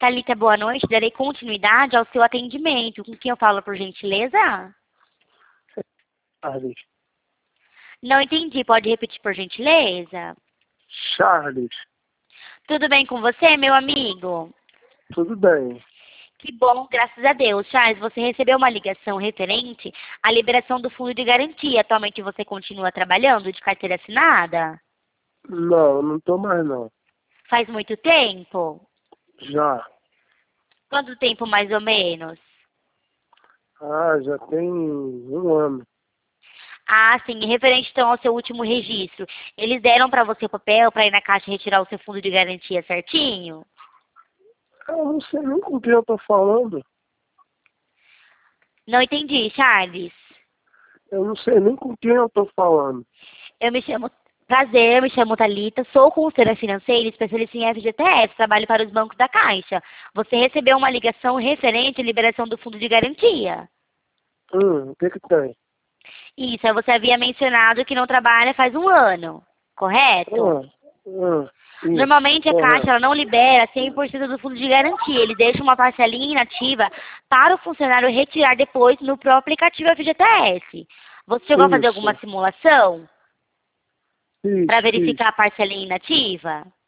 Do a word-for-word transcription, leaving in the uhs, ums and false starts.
Thalita, boa noite. Darei continuidade ao seu atendimento. Com quem eu falo, por gentileza? Charles. Não entendi. Pode repetir, por gentileza? Charles. Tudo bem com você, meu amigo? Tudo bem. Que bom, graças a Deus. Charles, você recebeu uma ligação referente à liberação do fundo de garantia. Atualmente você continua trabalhando de carteira assinada? Não, não tô mais não. Faz muito tempo? Já. Quanto tempo, mais ou menos? Ah, já tem um ano. Ah, sim. Referente, então, ao seu último registro. Eles deram para você o papel para ir na caixa retirar o seu fundo de garantia certinho? Eu não sei nem com quem eu tô falando. Não entendi, Charles. Eu não sei nem com quem eu tô falando. Eu me chamo... Prazer, eu me chamo Thalita, sou consultora financeira, especialista em F G T S, trabalho para os bancos da Caixa. Você recebeu uma ligação referente à liberação do fundo de garantia? Hum, o que que tem? Isso, aí você havia mencionado que não trabalha faz um ano, correto? Ah, ah, isso, Normalmente a Caixa correto. ela não libera cem por cento do fundo de garantia, ele deixa uma parcelinha inativa para o funcionário retirar depois no próprio aplicativo F G T S. Você chegou a fazer alguma Isso, simulação para isso, verificar isso. a parcelinha inativa?